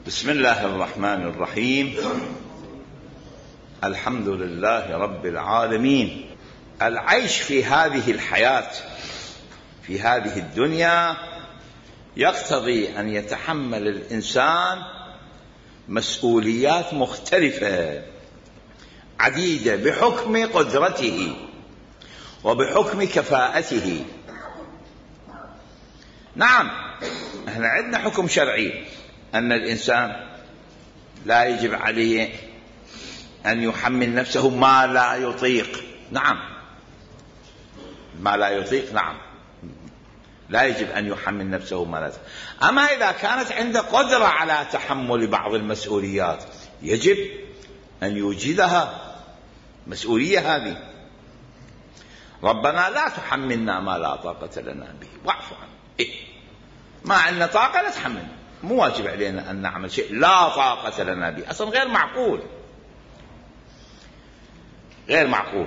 بسم الله الرحمن الرحيم. الحمد لله رب العالمين. العيش في هذه الحياة في هذه الدنيا يقتضي أن يتحمل الإنسان مسؤوليات مختلفة عديدة بحكم قدرته وبحكم كفاءته. نعم، احنا عندنا حكم شرعي أن الإنسان لا يجب عليه أن يحمل نفسه ما لا يطيق. نعم، ما لا يطيق، نعم، لا يجب أن يحمل نفسه ما لا يطيق. أما إذا كانت عنده قدرة على تحمل بعض المسؤوليات يجب أن يوجدها مسؤولية. هذه ربنا لا تحملنا ما لا طاقة لنا به واعف عنا. ما عندنا طاقة لا تحملنا، مو واجب علينا أن نعمل شيء لا طاقة لنا به، أصلا غير معقول، غير معقول.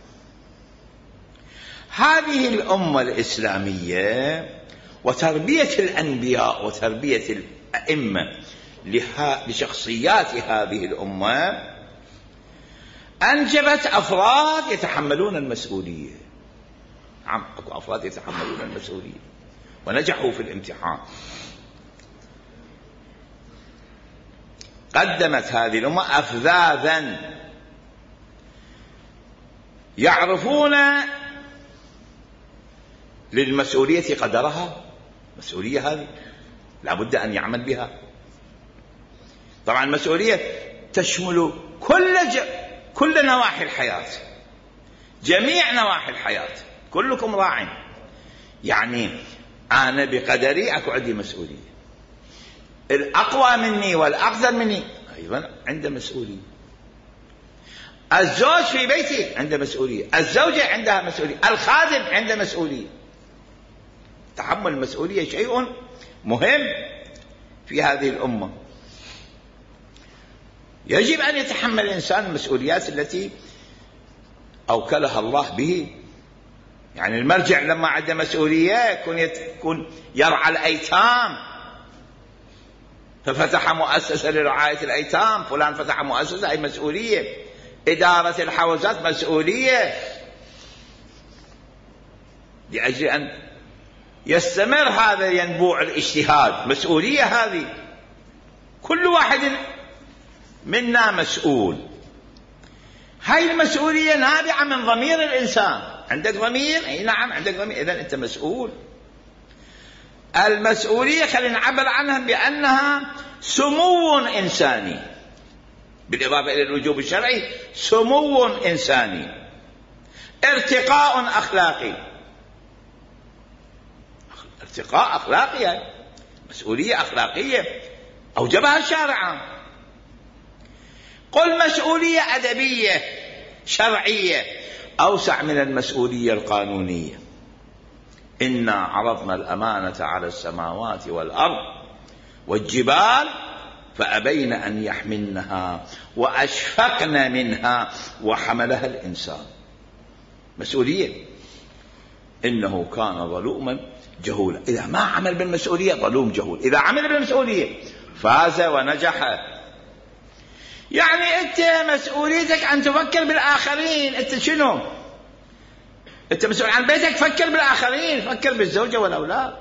هذه الأمة الإسلامية وتربية الأنبياء وتربية الأئمة لشخصيات هذه الأمة أنجبت أفراد يتحملون المسؤولية. نعم، أكو أفراد يتحملون المسؤولية ونجحوا في الامتحان. قدمت هذه الأمة أفذاذا يعرفون للمسؤولية قدرها. مسؤولية هذه لا بد أن يعمل بها. طبعا المسؤولية تشمل كل نواحي الحياة، جميع نواحي الحياة. كلكم راع، يعني أنا بقدري أكو عندي مسؤولية. الأقوى مني والأقدر مني أيضا عنده مسؤولية. الزوج في بيتي عنده مسؤولية، الزوجة عندها مسؤولية، الخادم عنده مسؤولية. تحمل المسؤولية شيء مهم في هذه الأمة. يجب أن يتحمل الإنسان المسؤوليات التي أوكلها الله به. يعني المرجع لما عنده مسؤولية يكون يرعى الأيتام، ففتح مؤسسة لرعاية الأيتام، فلان فتح مؤسسة، أي مسؤولية. إدارة الحوزات مسؤولية، لأجل أن يستمر هذا ينبوع الاجتهاد، مسؤولية. هذه كل واحد منا مسؤول. هاي المسؤولية نابعة من ضمير الإنسان. عندك ضمير؟ أي نعم عندك ضمير، إذن أنت مسؤول. المسؤولية خلينا نعبر عنها بأنها سمو إنساني، بالإضافة إلى الوجوب الشرعي سمو إنساني، ارتقاء أخلاقي. ارتقاء أخلاقي، مسؤولية أخلاقية أوجبها الشارع. قل مسؤولية أدبية شرعية أوسع من المسؤولية القانونية. إنا عرضنا الأمانة على السماوات والأرض والجبال فأبين أن يحملنها وأشفقن منها وحملها الإنسان. مسؤولية. إنه كان ظلوما جهولا. إذا ما عمل بالمسؤولية ظلوم جهول، إذا عمل بالمسؤولية فاز ونجح. يعني أنت مسؤوليتك أن تفكر بالآخرين. أنت شنو؟ أنت مسؤول عن بيتك، فكر بالآخرين، فكر بالزوجة والأولاد.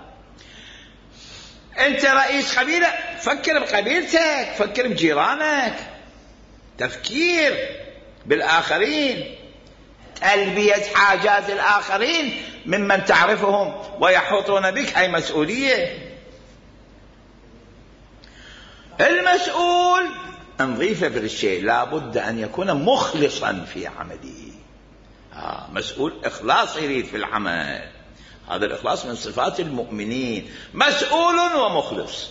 أنت رئيس قبيلة، فكر بقبيلتك، فكر بجيرانك. تفكير بالآخرين، تلبية حاجات الآخرين ممن تعرفهم ويحوطون بك، هاي مسؤولية. المسؤول نضيف بالشيء لابد أن يكون مخلصا في عمله. مسؤول إخلاص يريد في العمل. هذا الإخلاص من صفات المؤمنين. مسؤول ومخلص،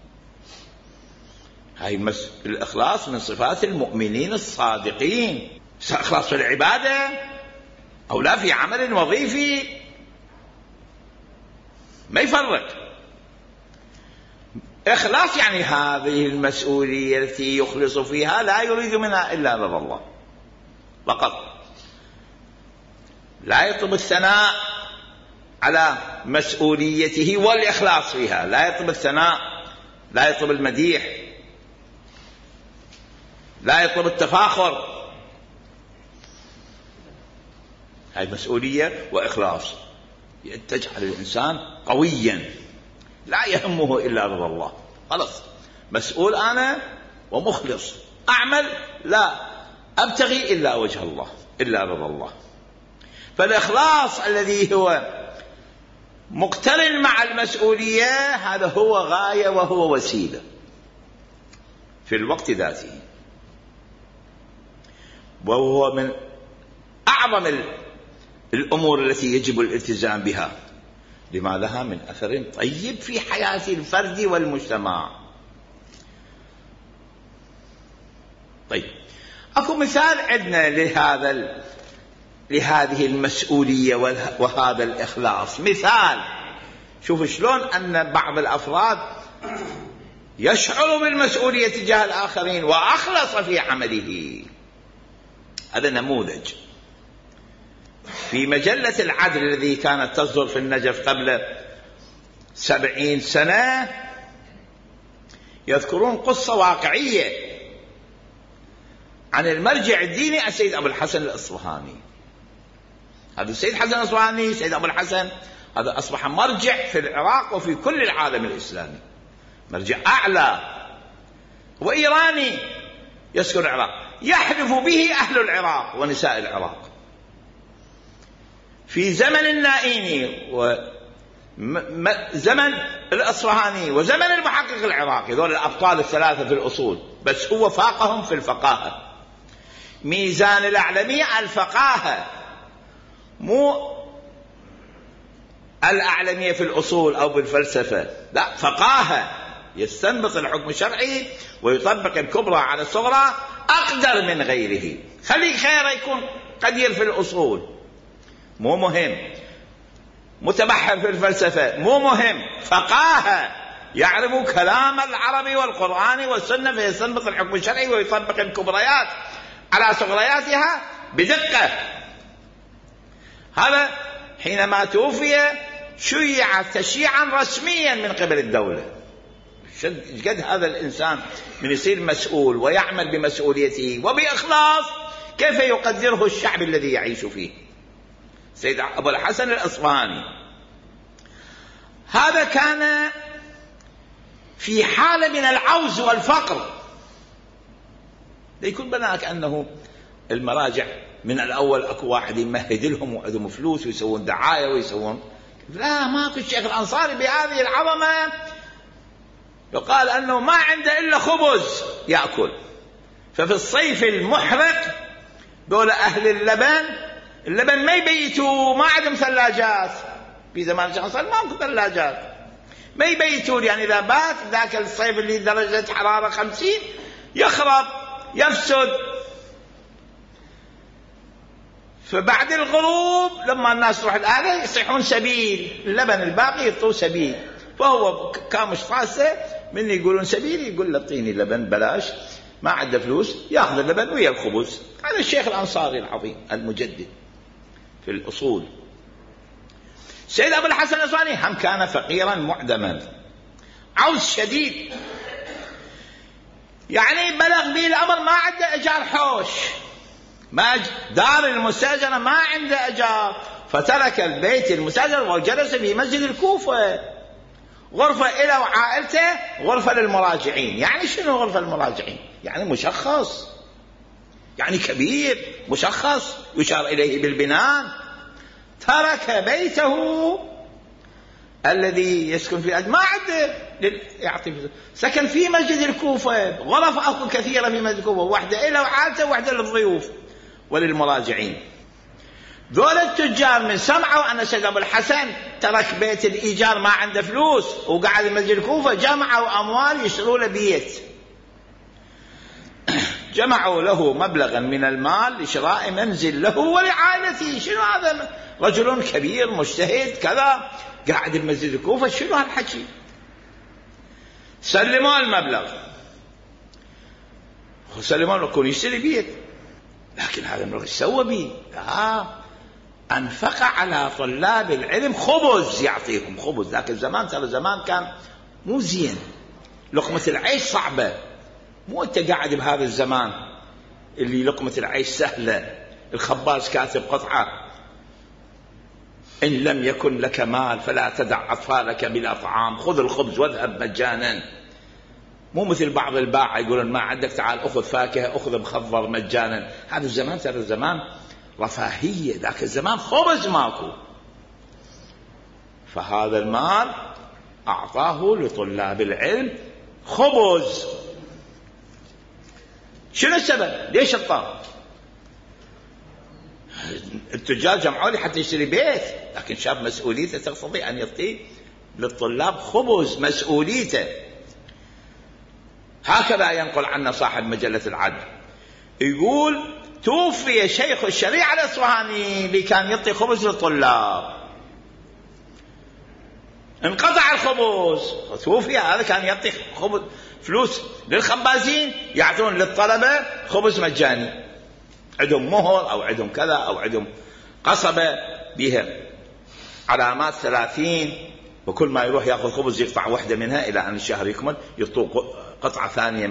هاي الإخلاص من صفات المؤمنين الصادقين. إخلاص في العبادة أو لا في عمل وظيفي، ما يفرق. إخلاص يعني هذه المسؤولية التي يخلص فيها لا يريد منها إلا رضا الله فقط. لا يطلب الثناء على مسؤوليته والإخلاص فيها، لا يطلب الثناء، لا يطلب المديح، لا يطلب التفاخر. هاي مسؤولية وإخلاص تجعل الإنسان قويا لا يهمه إلا رضا الله. خلاص مسؤول أنا ومخلص، أعمل لا أبتغي إلا وجه الله إلا رضا الله. فالإخلاص الذي هو مقترن مع المسؤولية هذا هو غاية وهو وسيلة في الوقت ذاته، وهو من أعظم الأمور التي يجب الالتزام بها لما لها من أثر طيب في حياة الفرد والمجتمع. طيب أكو مثال عندنا لهذه المسؤولية وهذا الإخلاص. مثال شوف شلون أن بعض الأفراد يشعر بالمسؤولية تجاه الآخرين وأخلص في عمله. هذا نموذج في مجلة العدل الذي كانت تصدر في النجف قبل 70 سنة، يذكرون قصة واقعية عن المرجع الديني السيد أبو الحسن الأصبهاني. هذا السيد حسن الأصبهاني، سيد أبو الحسن، هذا أصبح مرجع في العراق وفي كل العالم الإسلامي، مرجع أعلى وإيراني يسكن العراق، يحلف به أهل العراق ونساء العراق. في زمن النائيني وزمن الأصفهاني وزمن المحقق العراقي، ذول الأبطال الثلاثة في الأصول، بس هو فاقهم في الفقاهة. ميزان الأعلمية الفقاهة، مو الأعلمية في الأصول أو بالفلسفة، لا، فقاهة يستنبط الحكم الشرعي ويطبق الكبرى على الصغرى أقدر من غيره. خلي خير يكون قدير في الأصول مو مهم، متبحر في الفلسفة مو مهم، فقاهة يعرف كلام العربي والقرآن والسنة فيستنبط الحكم الشرعي ويطبق الكبريات على صغرياتها بدقة. هذا حينما توفي شيع تشييعا رسميا من قبل الدولة. قد هذا الإنسان من يصير مسؤول ويعمل بمسؤوليته وبإخلاص كيف يقدره الشعب الذي يعيش فيه. سيد أبو الحسن الأصبهاني هذا كان في حالة من العوز والفقر، يكون بناك أنه المراجع من الأول أكو واحد يمهد لهم وعندهم فلوس ويسوون دعاية ويسوون، لا، ماكو الشيخ الأنصاري بهذه العظمة يقال أنه ما عنده إلا خبز يأكل. ففي الصيف المحرق دول أهل اللبن ما يبيتوا، ما عندهم ثلاجات في زمان الشيخ الأنصاري، ما عندهم ثلاجات، ما يبيتوا، يعني إذا بات ذاك الصيف اللي درجة حرارة 50 يخرب يفسد. فبعد الغروب لما الناس تروح الآلة يصيحون سبيل، اللبن الباقي يطوا سبيل، فهو كامش طاسة من يقولون سبيل يقول لطيني لبن بلاش، ما عنده فلوس ياخذ اللبن ويا الخبز. هذا الشيخ الأنصاري العظيم المجدد في الأصول. سيد أبو الحسن الأصبهاني هم كان فقيرا معدما، عوز شديد، يعني بلغ به الأمر ما عنده إيجار حوش، ما دار المستأجرة ما عنده إيجار، فترك البيت المستأجر وجلس في مسجد الكوفة، غرفة إلى وعائلته، غرفة للمراجعين. يعني شنو غرفة للمراجعين؟ يعني مشخص، يعني كبير مشخص يشار إليه بالبنان. ترك بيته الذي يسكن فيه ما عنده يعطي، سكن في مسجد الكوفة، غرف أكو كثيرة في مسجد الكوفة، واحدة إلى وعائلته وواحدة للضيوف وللمراجعين. ذول التجار من سمعوا أن سيد أبو الحسن ترك بيت الإيجار ما عنده فلوس وقعد في مسجد الكوفة، جمعوا أموال يشتروا له بيت، جمعوا له مبلغا من المال لشراء منزل له ولعائلته. شنو هذا؟ رجل كبير مجتهد كذا قاعد في مسجد الكوفة، شنو هالحكي؟ سلموا المبلغ، سلموا له يكون يشتري بيت، لكن هذا المبلغ سوى بيه؟ أنفق على طلاب العلم خبز، يعطيهم خبز. ذاك الزمان ترى زمان كان مو زين، لقمة العيش صعبة، مو أنت قاعد بهذا الزمان اللي لقمة العيش سهلة، الخباز كاتب قطعة: إن لم يكن لك مال فلا تدع أطفالك بلا طعام، خذ الخبز واذهب مجانا. مو مثل بعض الباعة يقولون: ما عندك تعال أخذ فاكهة، أخذ مخضر مجانا. هذا الزمان ترى الزمان رفاهية، ذاك الزمان خبز ماكو. فهذا المال أعطاه لطلاب العلم خبز. شنو السبب؟ ليش الطاب؟ التجار جمعوا لي حتى يشتري بيت، لكن شاف مسؤوليته تقتضي أن يعطي للطلاب خبز، مسؤوليته. هكذا ينقل عنا صاحب مجلة العدل، يقول: توفي شيخ الشريعة الأصفهاني اللي كان يعطي خبز للطلاب، انقطع الخبز، توفي. هذا كان يعطي خبز، فلوس للخبازين، يعطون للطلبة خبز مجاني، عندهم مهر أو عندهم كذا أو عندهم قصبة بها علامات 30، وكل ما يروح يأخذ خبز يقطع واحدة منها إلى أن الشهر يكمل، يعطوه قطعة ثانية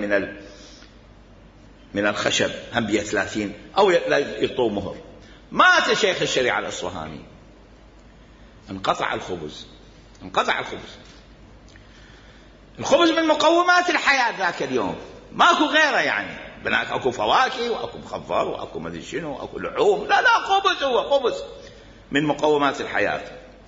من الخشب هم بها 30، أو يعطوه مهر. مات شيخ الشريعة الأصفهاني، انقطع الخبز. الخبز من مقومات الحياة ذاك اليوم، ماكو غيره يعني. بناك اكو فواكه واكو مخضر واكو مدري شنو واكو لحوم، لا خبز، هو خبز من مقومات الحياة.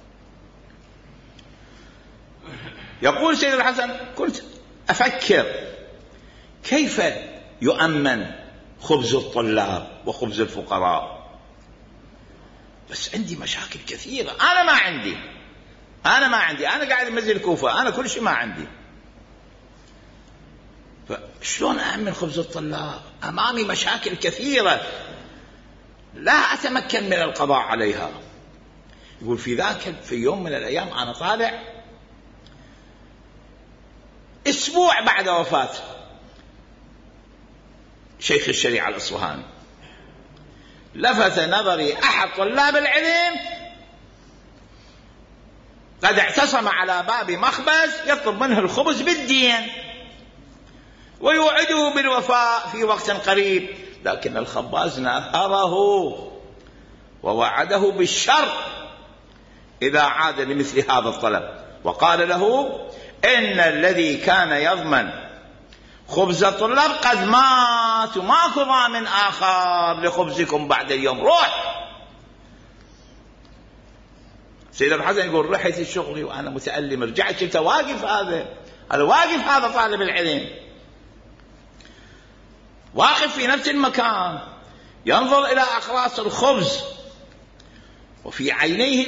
يقول سيد الحسن: كنت أفكر كيف يؤمن خبز الطلاب وخبز الفقراء، بس عندي مشاكل كثيرة. أنا ما عندي، أنا قاعد بمنزل الكوفة، أنا كل شيء ما عندي، فشلون أأمن خبز الطلاب؟ أمامي مشاكل كثيرة لا أتمكن من القضاء عليها. يقول: في يوم من الأيام أنا طالع أسبوع بعد وفاة شيخ الشريعة الأصفهاني، لفت نظري أحد طلاب العلم قد اعتصم على باب مخبز يطلب منه الخبز بالدين ويوعده بالوفاء في وقت قريب، لكن الخباز نهره ووعده بالشر إذا عاد لمثل هذا الطلب، وقال له: إن الذي كان يضمن خبز الطلاب قد مات، وماكو ضامن آخر لخبزكم بعد اليوم، روح. سيد الحسن يقول: رحت الشغل وأنا متألم، رجعت كنت واقف، هذا طالب العلم واقف في نفس المكان ينظر إلى أقراص الخبز، وفي عينيه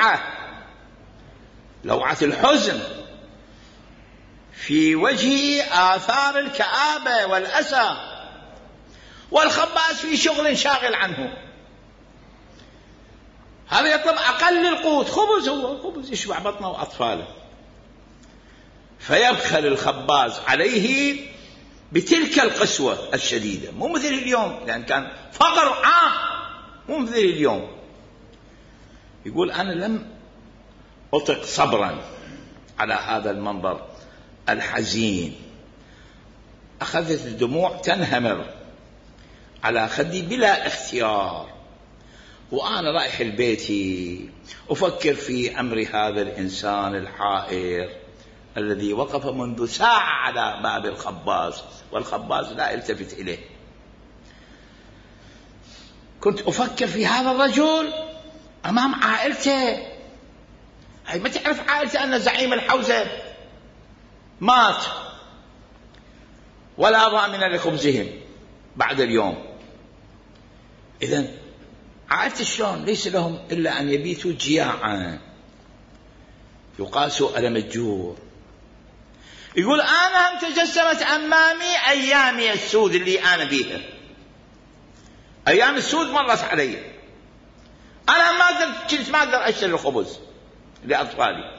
لوعة الحزن، في وجهه آثار الكآبة والأسى، والخباز في شغل شاغل عنه. هذا يطلب أقل القوت، خبز، هو خبز يشبع بطنه وأطفاله. فيبخل الخباز عليه بتلك القسوة الشديدة، مو مثل اليوم، لأن كان فقر عام، مو مثل اليوم. يقول: أنا لم أطق صبرا على هذا المنظر الحزين، أخذت الدموع تنهمر على خدي بلا اختيار، وأنا رايح لبيتي أفكر في أمر هذا الإنسان الحائر الذي وقف منذ ساعة على باب الخباز والخباز لا يلتفت إليه. كنت أفكر في هذا الرجل أمام عائلته، هاي ما تعرف عائلته أن زعيم الحوزة مات ولا ضامن لخبزهم بعد اليوم. إذن عائلته شلون؟ ليس لهم إلا أن يبيتوا جياعا، يقاسوا ألم الجوع. يقول: أنا هم تجسمت أمامي أيامي السود اللي أنا بيها، أيام السود مرت علي، أنا كنت ما أقدر أشتري الخبز لأطفالي،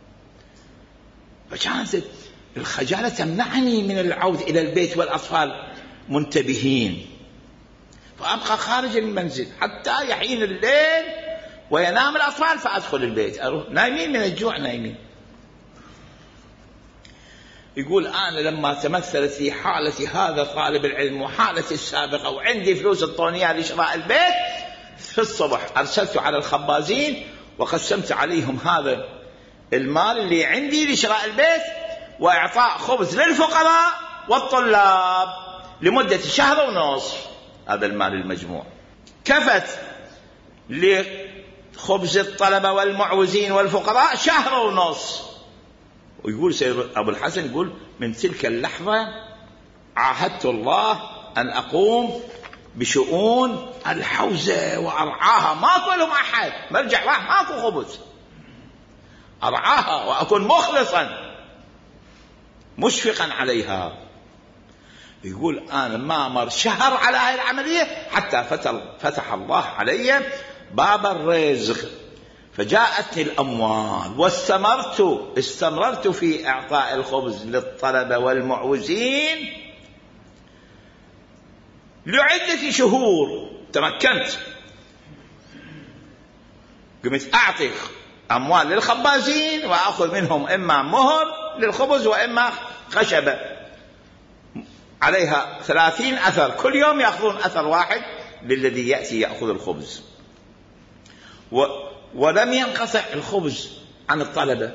فكانت الخجالة تمنعني من العودة إلى البيت والأطفال منتبهين، فأبقى خارج المنزل حتى يحين الليل وينام الأطفال، فأدخل البيت أروح نايمين من الجوع، نايمين. يقول أنا لما تمثلت في حالتي هذا طالب العلم وحالتي السابقة وعندي فلوس الطونية لشراء البيت، في الصبح أرسلت على الخبازين وقسمت عليهم هذا المال اللي عندي لشراء البيت وإعطاء خبز للفقراء والطلاب لمدة شهر ونصف. هذا المال المجموع كفت لخبز الطلبة والمعوزين والفقراء شهر ونصف. ويقول سيد أبو الحسن يقول من تلك اللحظة عاهدت الله أن أقوم بشؤون الحوزة وأرعاها، ماكو لهم أحد، مرجع راح ماكو خبز، أرعاها وأكون مخلصا مشفقا عليها. يقول أنا ما مر شهر على هذه العملية حتى فتح الله علي باب الرزق، فجاءتني الأموال واستمررت في إعطاء الخبز للطلبة والمعوزين لعدة شهور. تمكنت، قمت أعطي أموال للخبازين وأخذ منهم إما مهر للخبز وإما خشبة عليها 30 أثر، كل يوم يأخذون أثر واحد للذي يأتي يأخذ الخبز. ولم ينقطع الخبز عن الطلبة.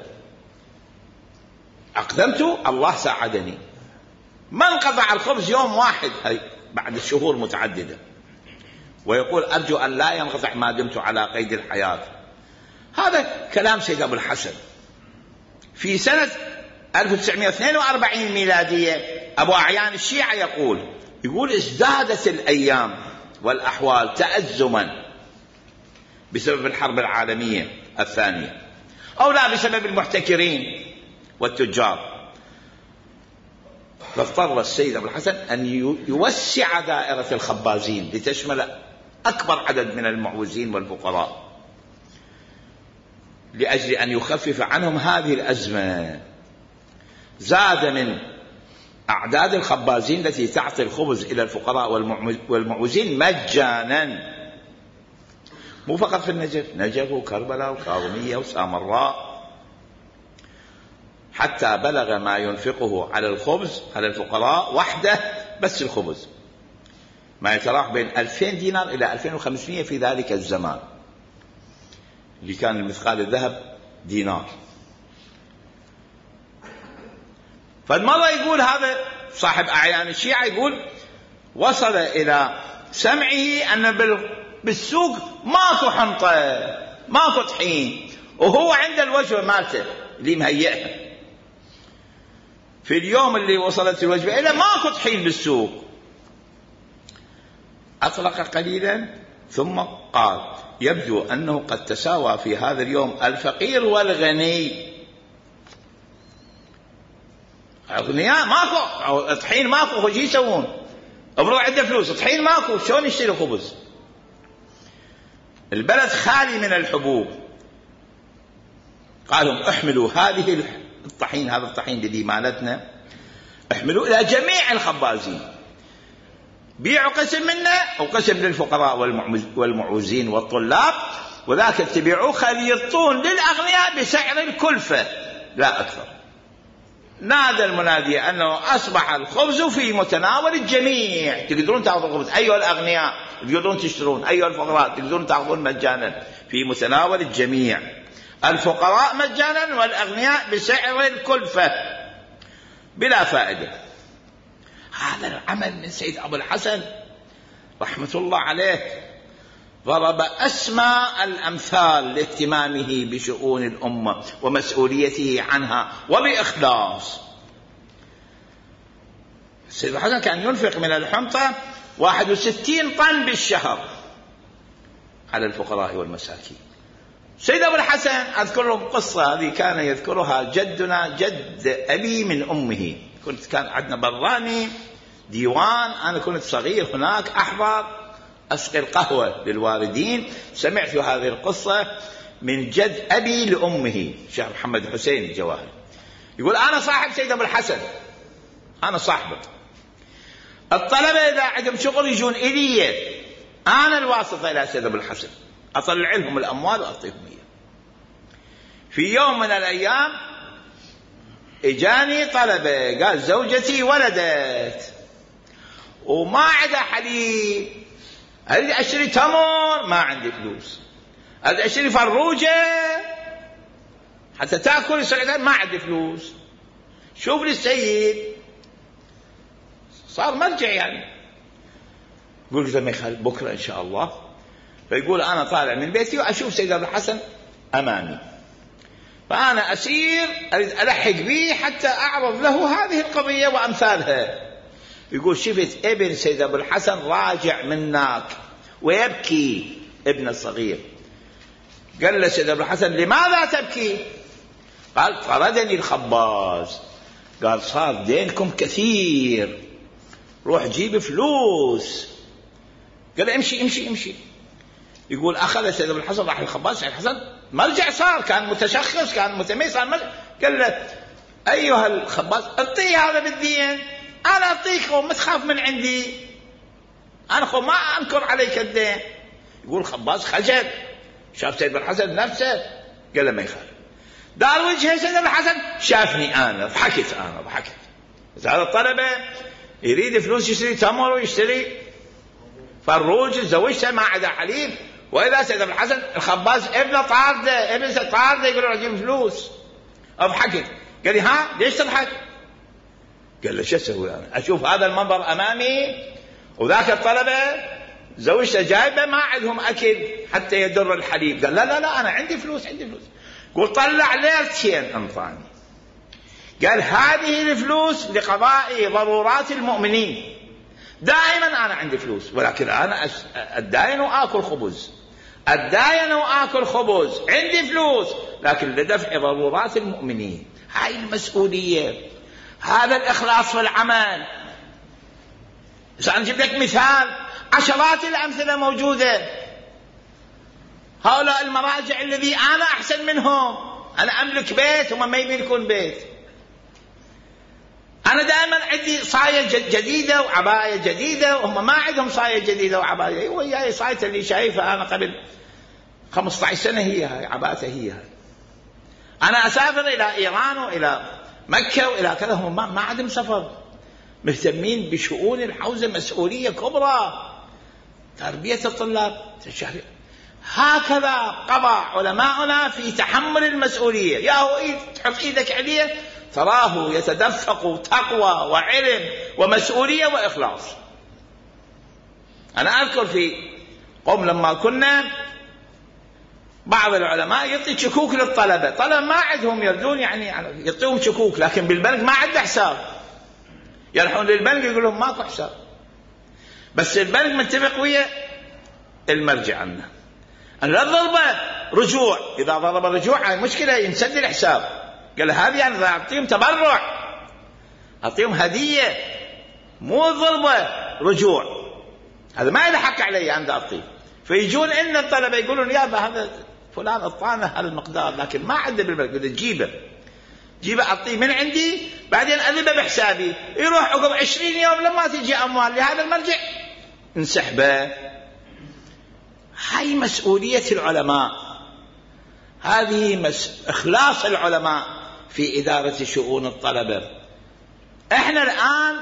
أقدمت، الله ساعدني، ما انقطع الخبز يوم واحد بعد الشهور متعددة. ويقول أرجو أن لا ينقطع ما دمت على قيد الحياة. هذا كلام سيد أبو الحسن في سنة 1942 ميلادية. أبو أعيان الشيعة يقول ازدادت الأيام والأحوال تأزما بسبب الحرب العالمية الثانية، أو لا بسبب المحتكرين والتجار، فاضطر السيد أبو الحسن أن يوسع دائرة الخبازين لتشمل أكبر عدد من المعوزين والفقراء لأجل أن يخفف عنهم هذه الأزمة. زاد من أعداد الخبازين التي تعطي الخبز إلى الفقراء والمعوزين مجانا، مو فقط في نجف وكربلاء وكاظمية وسامراء، حتى بلغ ما ينفقه على الخبز على الفقراء وحده بس الخبز ما يتراوح بين 2000 دينار إلى 2500 في ذلك الزمان، اللي كان المثقال الذهب دينار. فالمرة يقول هذا صاحب أعيان الشيعة يقول وصل إلى سمعه أن بالسوق ماكو حنطة ماكو طحين، وهو عند الوجبة مالته اللي مهيئها. في اليوم اللي وصلت الوجبة إلى ماكو طحين بالسوق. أطلق قليلا ثم قال يبدو أنه قد تساوى في هذا اليوم الفقير والغني. أغنياء ماكو طحين ماكو، وش يسوون؟ أمرو عنده فلوس، طحين ماكو، شلون يشتري خبز؟ البلد خالي من الحبوب. قالهم احملوا هذه الطحين، هذا الطحين الذي مالتنا، احملوا إلى جميع الخبازين، بيعوا قسم منه وقسم للفقراء والمعوزين والطلاب، وذاك تبيعوه خليطون للأغنياء بسعر الكلفة لا أكثر. نادى المنادي أنه أصبح الخبز في متناول الجميع، تقدرون تأخذون خبز أيها الأغنياء، تقدرون تشترون أيها الفقراء، تقدرون تأخذون مجانا، في متناول الجميع، الفقراء مجانا والأغنياء بسعر الكلفة بلا فائدة. هذا العمل من سيد أبو الحسن رحمة الله عليه ضرب أسمى الأمثال لاهتمامه بشؤون الأمة ومسؤوليته عنها وبإخلاص. سيد أبو الحسن كان ينفق من الحنطة 61 طن بالشهر على الفقراء والمساكين. سيد أبو الحسن أذكر لهم قصة هذه كان يذكرها جدنا جد أبي من أمه. كان عندنا براني ديوان، أنا كنت صغير هناك أحضر أسقي القهوة للواردين، سمعت هذه القصة من جد أبي لأمه شيخ محمد حسين الجواهري. يقول أنا صاحب سيد أبو الحسن، أنا صاحبه، الطلبة إذا عندهم شغل يجون إلي، أنا الواسطة إلى سيد أبو الحسن، أطلع لهم الأموال وأعطيهم إياه. في يوم من الأيام اجاني طلبة قال زوجتي ولدت وما عندها حليب، اريد اشتري تمر ما عندي فلوس، اريد اشتري فروجة حتى تاكل يصير ما عندي فلوس. شوف لي السيد صار مرجع يعني. يقول لما يخالف بكره ان شاء الله، فيقول انا طالع من بيتي واشوف سيد ابو الحسن امامي، فانا اسير اريد الحق به حتى اعرض له هذه القضيه وامثالها. يقول شفت ابن سيد ابو الحسن راجع منك ويبكي، ابن الصغير. قال له سيد ابو الحسن لماذا تبكي؟ قال طردني الخباز، قال صار دينكم كثير، روح جيب فلوس. قال امشي امشي امشي. يقول اخذ سيد ابو الحسن راح الخباز، سيد الحسن مرجع صار، كان متشخص كان متميز صار مرجع. قال له ايها الخباز اعطيه هذا بالدين، انا اعطيك وما تخاف من عندي، انا خو ما انكر عليك الدين. يقول الخباز خجل، شاف سيد الحسن نفسه قال له ما يخالف. دار وجهه سيد الحسن شافني انا ضحكت. هذا الطلبه يريد فلوس يشتري تمر ويشتري فروج، زوجته ما عدا حليب، واذا سيد الحسن الخباز ابنه طارده يقول له اجيب فلوس. اضحكت. قال لي ها ليش تضحك؟ قال له شو اسوي انا؟ اشوف هذا المنظر امامي وذاك الطلبه زوجته جايبه ما عندهم اكل حتى يدر الحليب. قال لا انا عندي فلوس. قل طلع ليرتين انطاني. قال هذه الفلوس لقضاء ضرورات المؤمنين، دائما انا عندي فلوس، ولكن انا اتداين واكل خبز، عندي فلوس لكن لدفع ضرورات المؤمنين. هاي المسؤوليه، هذا الاخلاص في العمل. سأجيب لك مثال، عشرات الامثله موجوده. هؤلاء المراجع الذي انا احسن منهم، انا املك بيت وهم ما يملكون بيت. انا دائما عندي صايه جديده وعبايه جديده وهم ما عندهم صايه جديده وعبايه. وياي صايته اللي شايفها انا قبل 15 سنه هي هاي عباءته هي هاي. انا اسافر الى ايران والى مكه والى كذا، هم ما عندهم سفر، مهتمين بشؤون الحوزه، مسؤوليه كبرى، تربيه الطلاب الشهريه. هكذا قضى علماؤنا في تحمل المسؤوليه. يا هو تحط ايدك عليه تراه يتدفق تقوى وعلم ومسؤوليه واخلاص. انا اذكر في قوم لما كنا بعض العلماء يعطي شكوك للطلبه، طلبه ما عندهم يردون يعني يعطيهم شكوك، لكن بالبنك ما عنده حساب، يروحون للبنك يقول لهم ماكو حساب، بس البنك متفق ويا المرجع عنه أن لا ضربه رجوع، إذا ضرب الرجوع هاي مشكلة ينسد الحساب. قال هذه أنا أعطيهم تبرع، أعطيهم هدية، مو ضربه رجوع، هذا ما له حق علي أنا أعطيه. فيجون إن الطلبة يقولون يا هذا فلان أعطانا هالمقدار لكن ما عنده بالبنك، يقول جيبه أعطيه من عندي بعدين أذبه بحسابي، يروح عقب 20 يوم لما تجي أموال لهذا المرجع انسحبه. هاي مسؤولية العلماء، هذه إخلاص العلماء في إدارة شؤون الطلبة. احنا الآن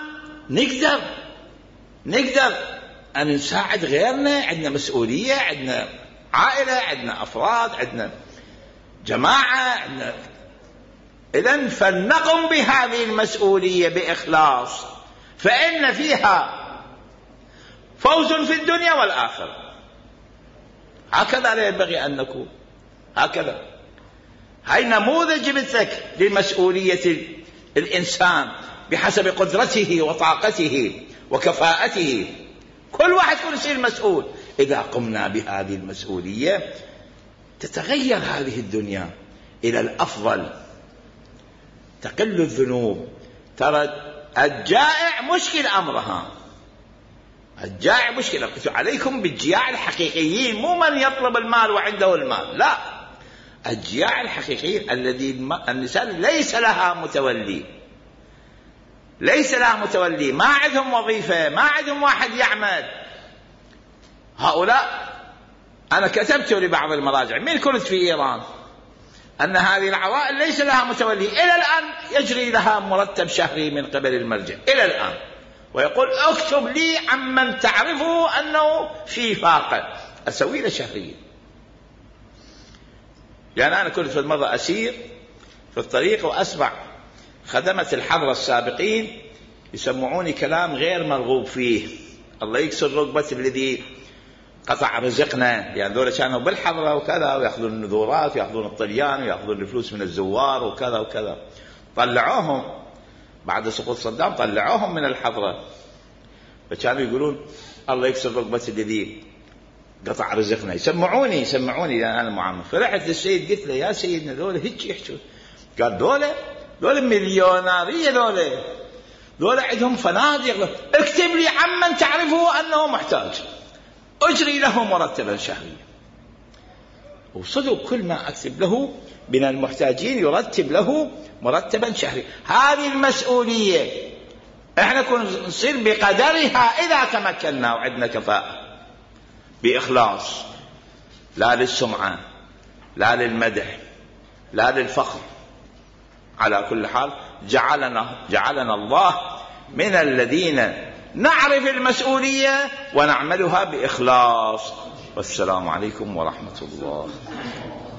نقدر أن نساعد غيرنا، عندنا مسؤولية، عندنا عائلة، عندنا أفراد، عندنا جماعة، إذن فلنقم بهذه المسؤولية بإخلاص، فإن فيها فوز في الدنيا والآخرة. هكذا لا ينبغي أن نكون، هكذا. هاي نموذج مثلك لمسؤولية الإنسان بحسب قدرته وطاقته وكفاءته، كل واحد يصير مسؤول. إذا قمنا بهذه المسؤولية تتغير هذه الدنيا إلى الأفضل، تقل الذنوب. ترى الجائع مشكل أمرها، الجائع مشكلة. عليكم بالجياع الحقيقيين، مو من يطلب المال وعنده المال، لا، الجياع الحقيقيين الذي النساء ليس لها متولي، ما عندهم وظيفة، ما عندهم واحد يعمل. هؤلاء أنا كتبت لبعض المراجع، من كنت في إيران أن هذه العوائل ليس لها متولي، إلى الآن يجري لها مرتب شهري من قبل المرجع إلى الآن، ويقول اكتب لي عمن تعرفه أنه في فاقة، أسوي له شهريا. يعني أنا كنت في المرة أسير في الطريق وأسمع خدمة الحضرة السابقين يسمعوني كلام غير مرغوب فيه، الله يكسر ركبة الذي قطع رزقنا، يعني ذولا كانوا بالحضرة وكذا ويأخذون النذورات ويأخذون الطليان ويأخذون الفلوس من الزوار وكذا وكذا. طلعوهم بعد سقوط صدام، طلعوهم من الحضرة، فكانوا يقولون الله يكسر ركبة الذي قطع رزقنا، يسمعوني يعني أنا معمر. فرحت للسيد قلت له يا سيدنا ذولا هيك يحشون، قال ذولا مليونارية، ذولا عندهم فنادق، اكتب لي عمن تعرفه أنه محتاج أجري له مرتبا شهريا. وصدق كل ما أكتب له من المحتاجين يرتب له مرتبا شهريا. هذه المسؤولية احنا نصير بقدرها إذا تمكنا وعندنا كفاءة بإخلاص، لا للسمعة لا للمدح لا للفخر. على كل حال جعلنا الله من الذين نعرف المسؤولية ونعملها بإخلاص. والسلام عليكم ورحمة الله.